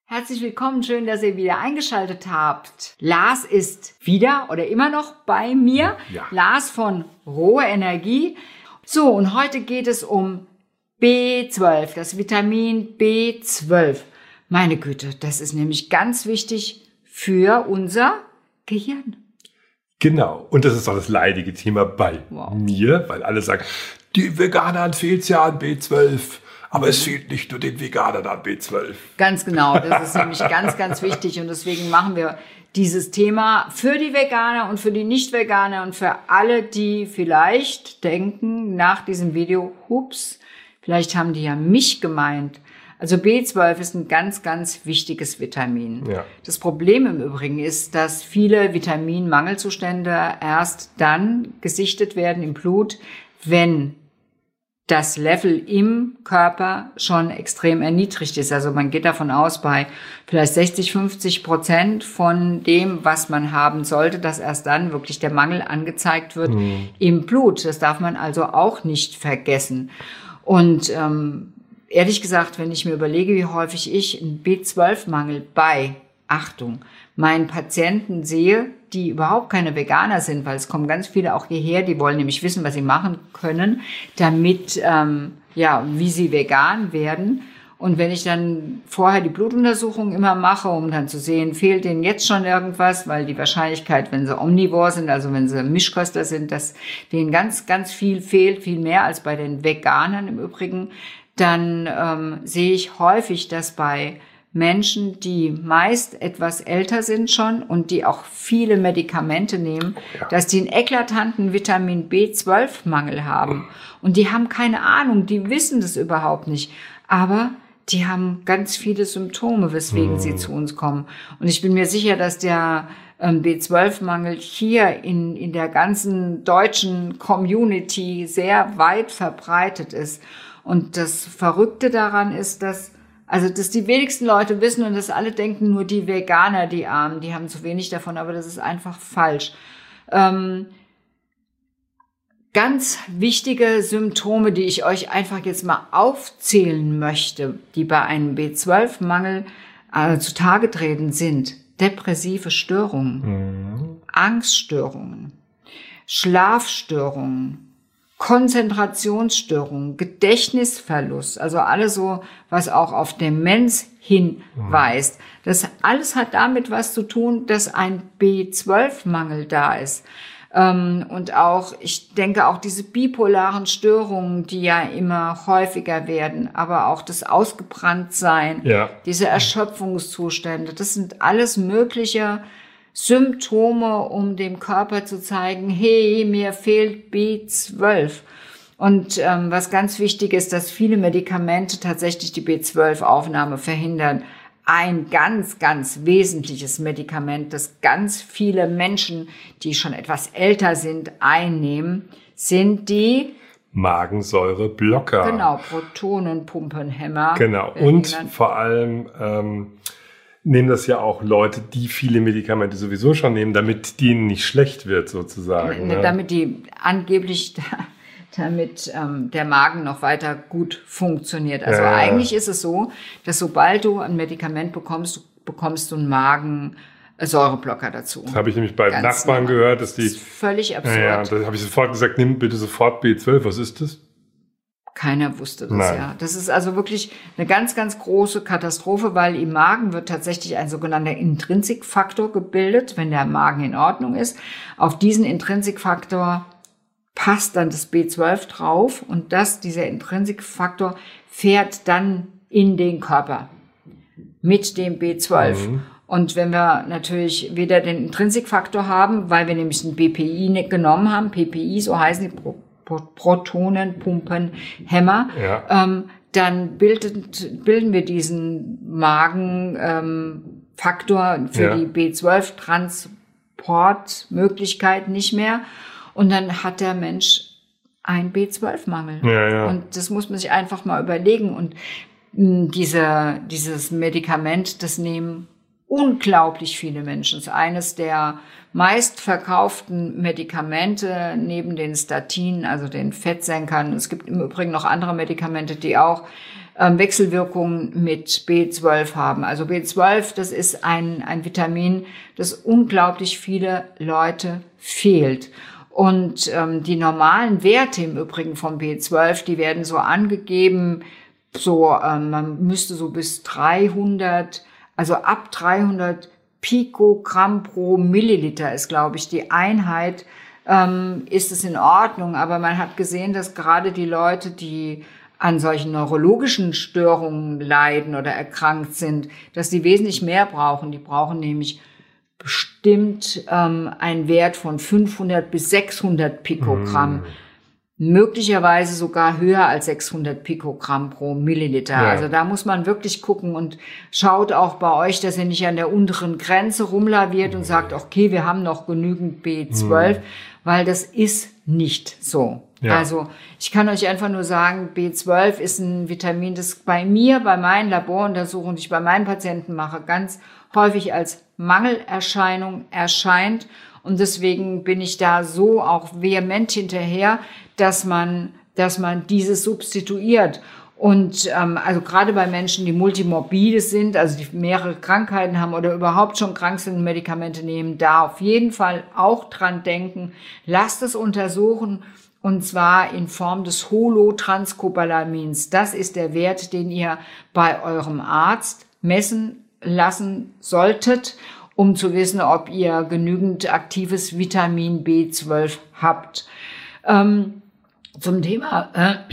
Herzlich willkommen, schön, dass ihr wieder eingeschaltet habt. Lars ist wieder oder immer noch bei mir. Ja. Lars von Rohe Energie. So, und heute geht es um B12, das Vitamin B12. Meine Güte, das ist nämlich ganz wichtig für unser Gehirn. Genau, und das ist auch das leidige Thema bei mir, weil alle sagen, die Veganern fehlt es ja an B12. Aber es fehlt nicht nur den Veganern an B12. Ganz genau, das ist nämlich ganz, ganz wichtig. Und deswegen machen wir dieses Thema für die Veganer und für die Nicht-Veganer und für alle, die vielleicht denken nach diesem Video, hups, vielleicht haben die ja mich gemeint. Also B12 ist ein ganz, ganz wichtiges Vitamin. Ja. Das Problem im Übrigen ist, dass viele Vitaminmangelzustände erst dann gesichtet werden im Blut, wenn das Level im Körper schon extrem erniedrigt ist. Also man geht davon aus, bei vielleicht 60-50% von dem, was man haben sollte, dass erst dann wirklich der Mangel angezeigt wird im Blut. Das darf man also auch nicht vergessen. Und ehrlich gesagt, wenn ich mir überlege, wie häufig ich einen B12-Mangel bei, Achtung, meinen Patienten sehe, die überhaupt keine Veganer sind, weil es kommen ganz viele auch hierher, die wollen nämlich wissen, was sie machen können, damit, wie sie vegan werden. Und wenn ich dann vorher die Blutuntersuchung immer mache, um dann zu sehen, fehlt denen jetzt schon irgendwas, weil die Wahrscheinlichkeit, wenn sie omnivor sind, also wenn sie Mischköstler sind, dass denen ganz, ganz viel fehlt, viel mehr als bei den Veganern im Übrigen, dann sehe ich häufig, dass bei Menschen, die meist etwas älter sind schon und die auch viele Medikamente nehmen, dass die einen eklatanten Vitamin B12-Mangel haben. Und die haben keine Ahnung, die wissen das überhaupt nicht. Aber die haben ganz viele Symptome, weswegen sie zu uns kommen. Und ich bin mir sicher, dass der B12-Mangel hier in der ganzen deutschen Community sehr weit verbreitet ist. Und das Verrückte daran ist, dass die wenigsten Leute wissen und dass alle denken, nur die Veganer, die Armen, die haben zu wenig davon, aber das ist einfach falsch. Ganz wichtige Symptome, die ich euch einfach jetzt mal aufzählen möchte, die bei einem B12-Mangel zutage treten, sind depressive Störungen, Angststörungen, Schlafstörungen, Konzentrationsstörungen, Gedächtnisverlust, also alles so, was auch auf Demenz hinweist. Das alles hat damit was zu tun, dass ein B12-Mangel da ist. Und auch, ich denke auch diese bipolaren Störungen, die ja immer häufiger werden, aber auch das Ausgebranntsein, diese Erschöpfungszustände, das sind alles mögliche Symptome, um dem Körper zu zeigen, hey, mir fehlt B12. Und was ganz wichtig ist, dass viele Medikamente tatsächlich die B12-Aufnahme verhindern. Ein ganz, ganz wesentliches Medikament, das ganz viele Menschen, die schon etwas älter sind, einnehmen, sind die Magensäureblocker. Genau, Protonenpumpenhämmer. Genau, und vor allem nehmen das ja auch Leute, die viele Medikamente sowieso schon nehmen, damit denen nicht schlecht wird sozusagen. Damit die angeblich, damit der Magen noch weiter gut funktioniert. Also eigentlich ist es so, dass sobald du ein Medikament bekommst du einen Magensäureblocker dazu. Das habe ich nämlich bei Nachbarn gehört, dass die... Das ist völlig absurd. Ja, da habe ich sofort gesagt, nimm bitte sofort B12. Was ist das? Keiner wusste das, Nein. ja. Das ist also wirklich eine ganz, ganz große Katastrophe, weil im Magen wird tatsächlich ein sogenannter Intrinsikfaktor gebildet, wenn der Magen in Ordnung ist. Auf diesen Intrinsikfaktor passt dann das B12 drauf und dieser Intrinsikfaktor fährt dann in den Körper mit dem B12. Und wenn wir natürlich wieder den Intrinsikfaktor haben, weil wir nämlich ein BPI genommen haben, PPI, so heißen die Protonenpumpenhämmer, dann bilden wir diesen Magenfaktor für die B12-Transportmöglichkeit nicht mehr. Und dann hat der Mensch einen B12-Mangel. Und das muss man sich einfach mal überlegen. Und dieses Medikament, das nehmen unglaublich viele Menschen. Das ist eines der meistverkauften Medikamente neben den Statinen, also den Fettsenkern. Es gibt im Übrigen noch andere Medikamente, die auch Wechselwirkungen mit B12 haben. Also B12, das ist ein Vitamin, das unglaublich viele Leute fehlt. Und die normalen Werte im Übrigen von B12, die werden so angegeben, man müsste so bis 300, also ab 300 Pikogramm pro Milliliter ist, glaube ich, die Einheit, ist es in Ordnung. Aber man hat gesehen, dass gerade die Leute, die an solchen neurologischen Störungen leiden oder erkrankt sind, dass die wesentlich mehr brauchen. Die brauchen nämlich bestimmt einen Wert von 500 bis 600 Pikogramm. Möglicherweise sogar höher als 600 Pikogramm pro Milliliter. Ja. Also da muss man wirklich gucken und schaut auch bei euch, dass ihr nicht an der unteren Grenze rumlaviert und sagt, okay, wir haben noch genügend B12, weil das ist nicht so. Ja. Also ich kann euch einfach nur sagen, B12 ist ein Vitamin, das bei mir, bei meinen Laboruntersuchungen, die ich bei meinen Patienten mache, ganz häufig als Mangelerscheinung erscheint. Und deswegen bin ich da so auch vehement hinterher, dass man dieses substituiert. Und also gerade bei Menschen, die multimorbide sind, also die mehrere Krankheiten haben oder überhaupt schon krank sind und Medikamente nehmen, da auf jeden Fall auch dran denken. Lasst es untersuchen, und zwar in Form des Holotranscopolamins. Das ist der Wert, den ihr bei eurem Arzt messen lassen solltet, um zu wissen, ob ihr genügend aktives Vitamin B12 habt. Zum Thema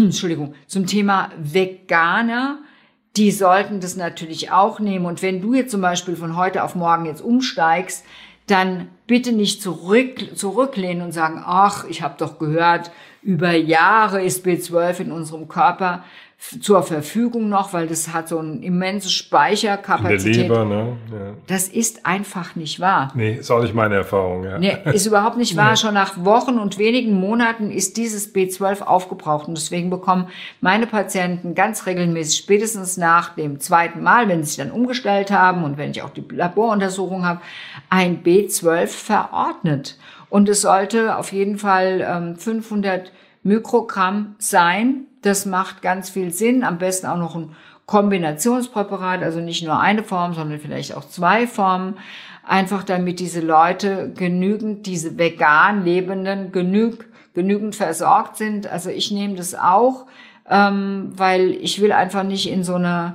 Veganer, die sollten das natürlich auch nehmen. Und wenn du jetzt zum Beispiel von heute auf morgen jetzt umsteigst, dann bitte nicht zurücklehnen und sagen, ach, ich habe doch gehört, über Jahre ist B12 in unserem Körper zur Verfügung noch, weil das hat so eine immense Speicherkapazität. In der Leber, ne? Ja. Das ist einfach nicht wahr. Nee, ist auch nicht meine Erfahrung. Ja. Nee, ist überhaupt nicht wahr. Schon nach Wochen und wenigen Monaten ist dieses B12 aufgebraucht. Und deswegen bekommen meine Patienten ganz regelmäßig, spätestens nach dem zweiten Mal, wenn sie sich dann umgestellt haben und wenn ich auch die Laboruntersuchung habe, ein B12 verordnet. Und es sollte auf jeden Fall 500 Mikrogramm sein. Das macht ganz viel Sinn. Am besten auch noch ein Kombinationspräparat, also nicht nur eine Form, sondern vielleicht auch 2 Formen. Einfach damit diese Leute diese vegan Lebenden genügend versorgt sind. Also ich nehme das auch, weil ich will einfach nicht in so ein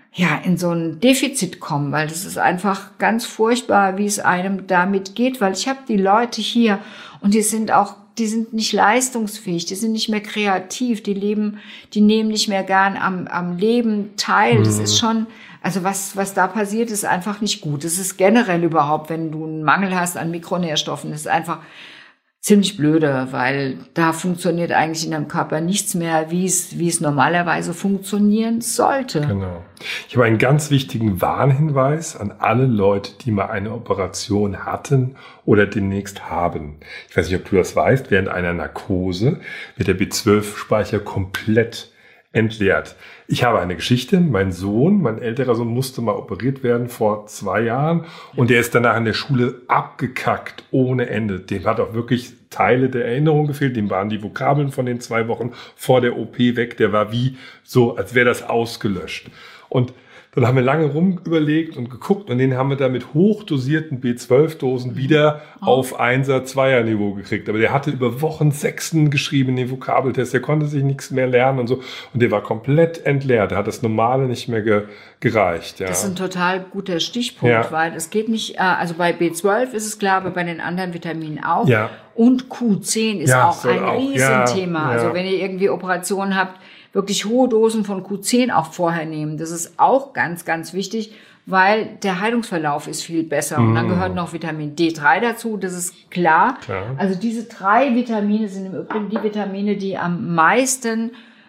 Defizit kommen, weil das ist einfach ganz furchtbar, wie es einem damit geht, weil ich habe die Leute hier und die sind nicht leistungsfähig, die sind nicht mehr kreativ, die nehmen nicht mehr gern am Leben teil. Das ist schon, also was da passiert, ist einfach nicht gut. Das ist generell überhaupt, wenn du einen Mangel hast an Mikronährstoffen, das ist einfach ziemlich blöde, weil da funktioniert eigentlich in deinem Körper nichts mehr, wie es normalerweise funktionieren sollte. Genau. Ich habe einen ganz wichtigen Warnhinweis an alle Leute, die mal eine Operation hatten oder demnächst haben. Ich weiß nicht, ob du das weißt, während einer Narkose wird der B12-Speicher komplett entleert. Ich habe eine Geschichte. Mein älterer Sohn, musste mal operiert werden vor 2 Jahren und der ist danach in der Schule abgekackt ohne Ende. Dem hat auch wirklich Teile der Erinnerung gefehlt. Dem waren die Vokabeln von den 2 Wochen vor der OP weg. Der war wie so, als wäre das ausgelöscht. Und dann haben wir lange überlegt und geguckt und den haben wir da mit hochdosierten B12-Dosen wieder auf 1er, 2er Niveau gekriegt. Aber der hatte über Wochen 6 geschrieben in den Vokabeltest. Der konnte sich nichts mehr lernen und so. Und der war komplett entleert. Der hat das Normale nicht mehr gereicht. Ja. Das ist ein total guter Stichpunkt, weil es geht nicht, also bei B12 ist es klar, aber bei den anderen Vitaminen auch. Ja. Und Q10 ist auch ein Riesenthema. Ja. Also wenn ihr irgendwie Operationen habt, wirklich hohe Dosen von Q10 auch vorher nehmen. Das ist auch ganz, ganz wichtig, weil der Heilungsverlauf ist viel besser. Und dann gehört noch Vitamin D3 dazu, das ist klar. Also diese 3 Vitamine sind im Übrigen die Vitamine, die am meisten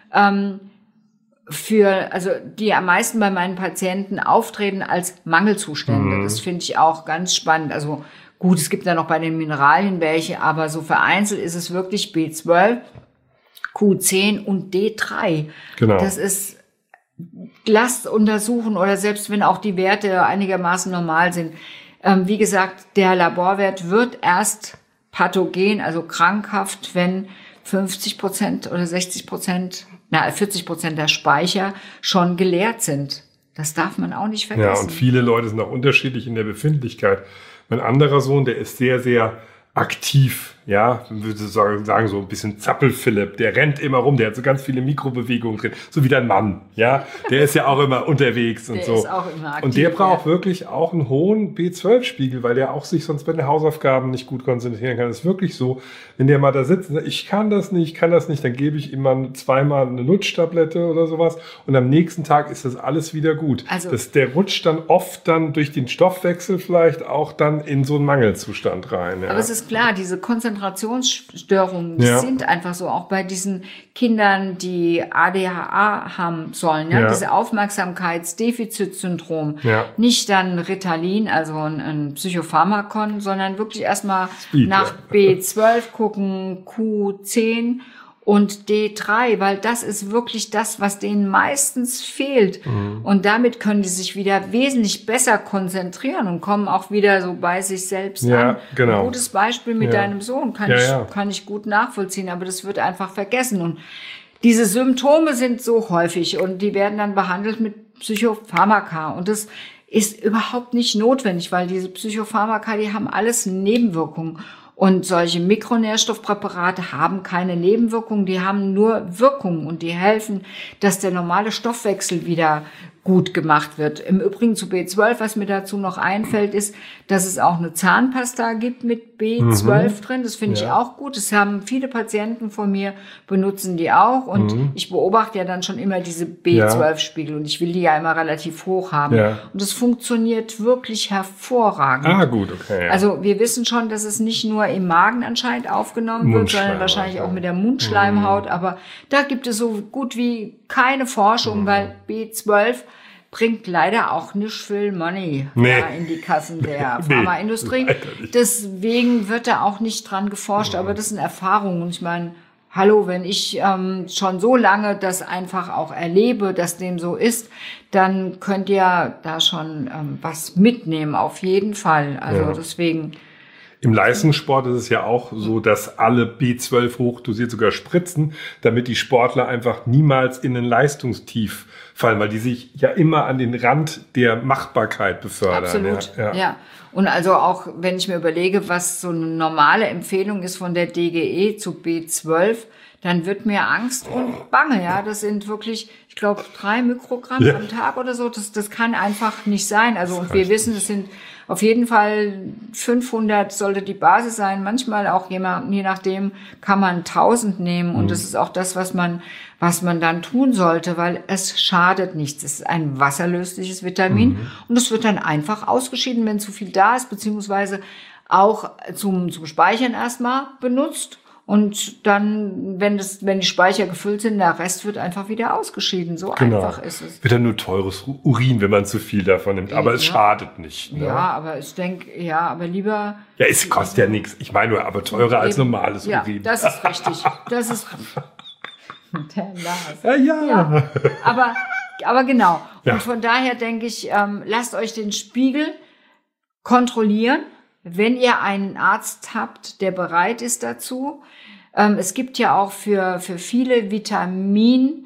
die am meisten bei meinen Patienten auftreten als Mangelzustände. Das finde ich auch ganz spannend. Also gut, es gibt da noch bei den Mineralien welche, aber so vereinzelt ist es wirklich B12, Q10 und D3. Genau. Das ist, lasst untersuchen oder selbst wenn auch die Werte einigermaßen normal sind. Wie gesagt, der Laborwert wird erst pathogen, also krankhaft, wenn 50% oder 60% 40% der Speicher schon geleert sind. Das darf man auch nicht vergessen. Ja, und viele Leute sind auch unterschiedlich in der Befindlichkeit. Mein anderer Sohn, der ist sehr, sehr aktiv, ja, würde sagen, so ein bisschen Zappel-Philipp, der rennt immer rum, der hat so ganz viele Mikrobewegungen drin, so wie dein Mann, ja, der ist ja auch immer unterwegs und der so. Ist auch immer aktiv, und der braucht wirklich auch einen hohen B12-Spiegel, weil der auch sich sonst bei den Hausaufgaben nicht gut konzentrieren kann. Das ist wirklich so, wenn der mal da sitzt und sagt, ich kann das nicht, dann gebe ich ihm mal zweimal eine Lutschtablette oder sowas und am nächsten Tag ist das alles wieder gut. Also, der rutscht dann oft dann durch den Stoffwechsel vielleicht auch dann in so einen Mangelzustand rein. Ja. Aber es ist klar, diese Konzentrationsstörungen, die sind einfach so, auch bei diesen Kindern, die ADHA haben sollen, ja? Diese Aufmerksamkeitsdefizitsyndrom, nicht dann Ritalin, also ein Psychopharmakon, sondern wirklich erstmal nach B12 gucken, Q10 und D3, weil das ist wirklich das, was denen meistens fehlt. Und damit können die sich wieder wesentlich besser konzentrieren und kommen auch wieder so bei sich selbst an. Genau. Ein gutes Beispiel mit deinem Sohn kann ich gut nachvollziehen, aber das wird einfach vergessen. Und diese Symptome sind so häufig und die werden dann behandelt mit Psychopharmaka. Und das ist überhaupt nicht notwendig, weil diese Psychopharmaka, die haben alles Nebenwirkungen. Und solche Mikronährstoffpräparate haben keine Nebenwirkungen, die haben nur Wirkungen und die helfen, dass der normale Stoffwechsel wieder gut gemacht wird. Im Übrigen zu B12, was mir dazu noch einfällt, ist, dass es auch eine Zahnpasta gibt mit B12 drin. Das finde ich auch gut. Das haben viele Patienten von mir, benutzen die auch. Und ich beobachte ja dann schon immer diese B12-Spiegel und ich will die ja immer relativ hoch haben. Ja. Und es funktioniert wirklich hervorragend. Ah, gut, okay. Ja. Also wir wissen schon, dass es nicht nur im Magen anscheinend aufgenommen wird, sondern wahrscheinlich auch mit der Mundschleimhaut. Aber da gibt es so gut wie keine Forschung, weil B12 bringt leider auch nicht viel Money in die Kassen der Pharmaindustrie. Deswegen wird da auch nicht dran geforscht, aber das sind Erfahrungen. Und ich meine, hallo, wenn ich schon so lange das einfach auch erlebe, dass dem so ist, dann könnt ihr da schon was mitnehmen, auf jeden Fall. Also deswegen... Im Leistungssport ist es ja auch so, dass alle B12 hochdosiert sogar spritzen, damit die Sportler einfach niemals in ein Leistungstief fallen, weil die sich ja immer an den Rand der Machbarkeit befördern. Absolut, ja. Und also auch, wenn ich mir überlege, was so eine normale Empfehlung ist von der DGE zu B12, dann wird mir Angst und Bange, ja. Das sind wirklich, ich glaube, 3 Mikrogramm am Tag oder so. Das kann einfach nicht sein. Also, und wir wissen, es sind auf jeden Fall 500 sollte die Basis sein. Manchmal auch je nachdem kann man 1000 nehmen. Und das ist auch das, was man dann tun sollte, weil es schadet nichts. Es ist ein wasserlösliches Vitamin und es wird dann einfach ausgeschieden, wenn zu viel da ist, beziehungsweise auch zum Speichern erstmal benutzt. Und dann, wenn die Speicher gefüllt sind, der Rest wird einfach wieder ausgeschieden. So einfach ist es. Wird dann nur teures Urin, wenn man zu viel davon nimmt. Aber es schadet nicht. Ne? Ja, aber ich denke, aber lieber... Ja, es kostet ja nichts. Ich meine nur, aber teurer als normales Urin. Ja, das ist richtig. Das ist... Der Lars. Ja. Aber genau. Und von daher denke ich, lasst euch den Spiegel kontrollieren, wenn ihr einen Arzt habt, der bereit ist dazu. Es gibt ja auch für viele Vitamine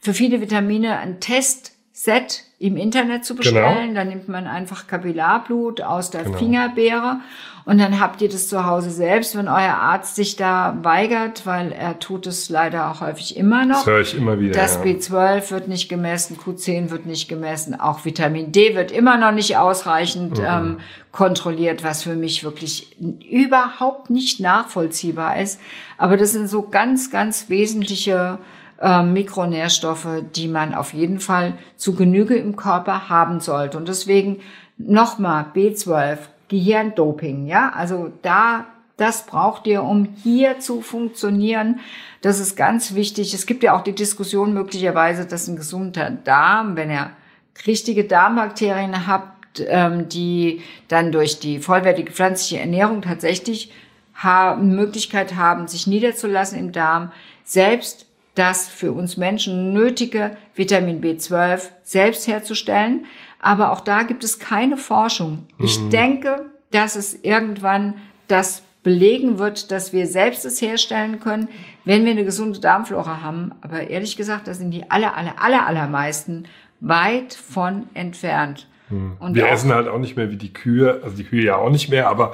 ein Testset im Internet zu bestellen. Genau. Da nimmt man einfach Kapillarblut aus der Fingerbeere und dann habt ihr das zu Hause selbst, wenn euer Arzt sich da weigert, weil er tut es leider auch häufig immer noch. Das höre ich immer wieder. Das B12 wird nicht gemessen, Q10 wird nicht gemessen, auch Vitamin D wird immer noch nicht ausreichend kontrolliert, was für mich wirklich überhaupt nicht nachvollziehbar ist. Aber das sind so ganz, ganz wesentliche Mikronährstoffe, die man auf jeden Fall zu Genüge im Körper haben sollte. Und deswegen nochmal B12, Gehirndoping, ja, also das braucht ihr, um hier zu funktionieren. Das ist ganz wichtig. Es gibt ja auch die Diskussion möglicherweise, dass ein gesunder Darm, wenn ihr richtige Darmbakterien habt, die dann durch die vollwertige pflanzliche Ernährung tatsächlich Möglichkeit haben, sich niederzulassen im Darm, selbst das für uns Menschen nötige Vitamin B12 selbst herzustellen. Aber auch da gibt es keine Forschung. Ich denke, dass es irgendwann das belegen wird, dass wir selbst es herstellen können, wenn wir eine gesunde Darmflora haben. Aber ehrlich gesagt, da sind die allermeisten weit von entfernt. Und wir essen halt auch nicht mehr wie die Kühe, also die Kühe ja auch nicht mehr, aber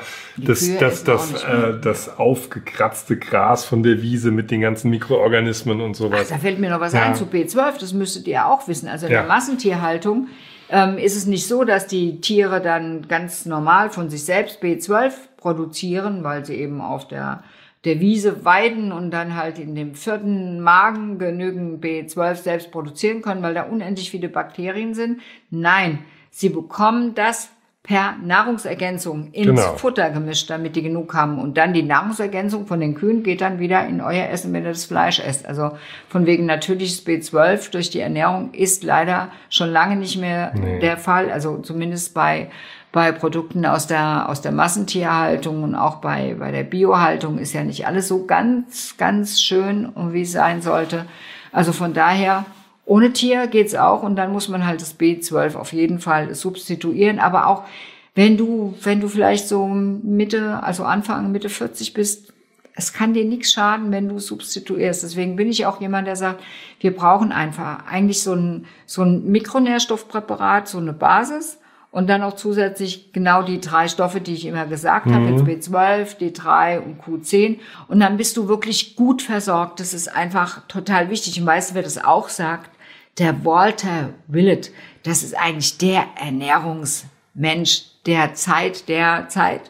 das aufgekratzte Gras von der Wiese mit den ganzen Mikroorganismen und sowas. Ach, da fällt mir noch was ein zu B12, das müsstet ihr auch wissen. Also in der Massentierhaltung ist es nicht so, dass die Tiere dann ganz normal von sich selbst B12 produzieren, weil sie eben auf der Wiese weiden und dann halt in dem 4. Magen genügend B12 selbst produzieren können, weil da unendlich viele Bakterien sind. Nein, sie bekommen das per Nahrungsergänzung ins Futter gemischt, damit die genug haben. Und dann die Nahrungsergänzung von den Kühen geht dann wieder in euer Essen, wenn ihr das Fleisch esst. Also von wegen natürliches B12 durch die Ernährung ist leider schon lange nicht mehr der Fall. Also zumindest bei Produkten aus der Massentierhaltung und auch bei der Biohaltung ist ja nicht alles so ganz, ganz schön, wie es sein sollte. Also von daher, ohne Tier geht's auch und dann muss man halt das B12 auf jeden Fall substituieren. Aber auch wenn du vielleicht so Anfang, Mitte 40 bist, es kann dir nichts schaden, wenn du substituierst. Deswegen bin ich auch jemand, der sagt, wir brauchen eigentlich so ein Mikronährstoffpräparat, so eine Basis. Und dann auch zusätzlich genau die 3 Stoffe, die ich immer gesagt habe, jetzt B12, D3 und Q10. Und dann bist du wirklich gut versorgt. Das ist einfach total wichtig. Und weißt du, wer das auch sagt? Der Walter Willett. Das ist eigentlich der Ernährungsmensch der Zeit. Der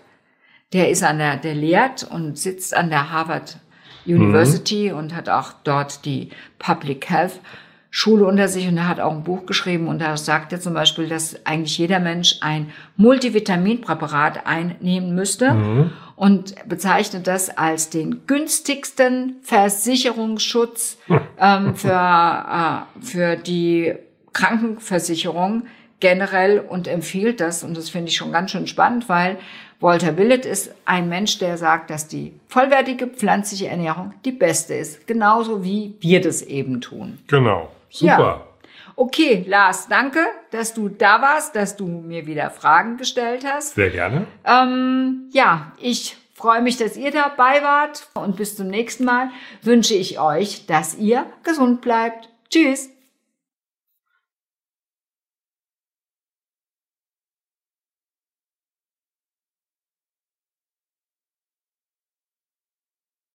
lehrt und sitzt an der Harvard University und hat auch dort die Public Health Schule unter sich und er hat auch ein Buch geschrieben und da sagt er zum Beispiel, dass eigentlich jeder Mensch ein Multivitaminpräparat einnehmen müsste und bezeichnet das als den günstigsten Versicherungsschutz für die Krankenversicherung generell und empfiehlt das und das finde ich schon ganz schön spannend, weil Walter Willett ist ein Mensch, der sagt, dass die vollwertige pflanzliche Ernährung die beste ist, genauso wie wir das eben tun. Genau. Super. Ja. Okay, Lars, danke, dass du da warst, dass du mir wieder Fragen gestellt hast. Sehr gerne. Ich freue mich, dass ihr dabei wart und bis zum nächsten Mal wünsche ich euch, dass ihr gesund bleibt. Tschüss.